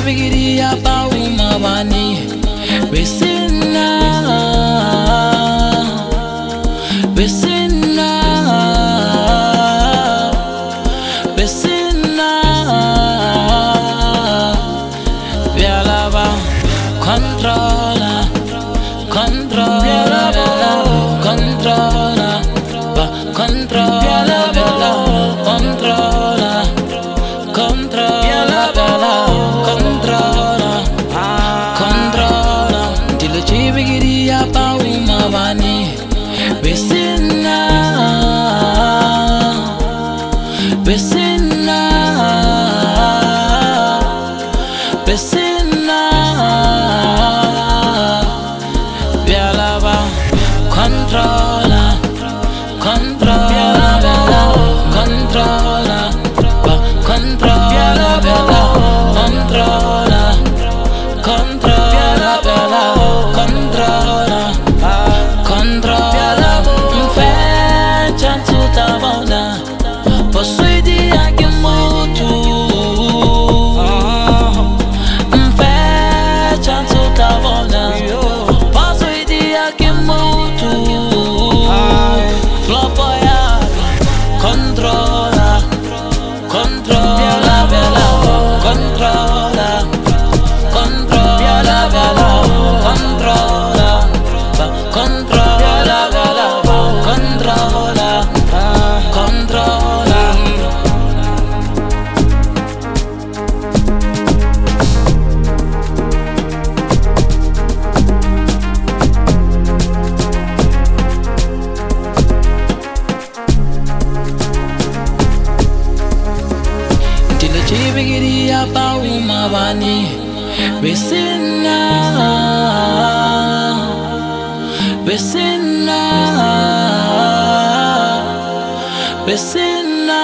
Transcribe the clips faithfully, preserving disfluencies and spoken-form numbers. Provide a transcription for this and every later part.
bigidi apa umabani besina besina besina vialaba controla controla controla controla controla controla controla controla dilo chibigiri apa umabani besina besina besina vialaba controla controla controla controla controla controla controla controla fé chantu tabona possui dia que mutu fé chantu tabona possui dia que mutu flopoya controla controla controla controla controla controla controla controla dilo chibigiri apa umabani besina besina besina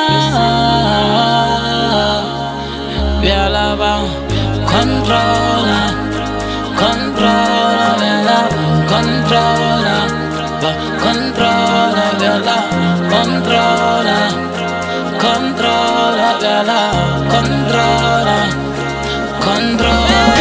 vialaba controla controla vialaba controla controla vialaba controla controla vialaba controla controla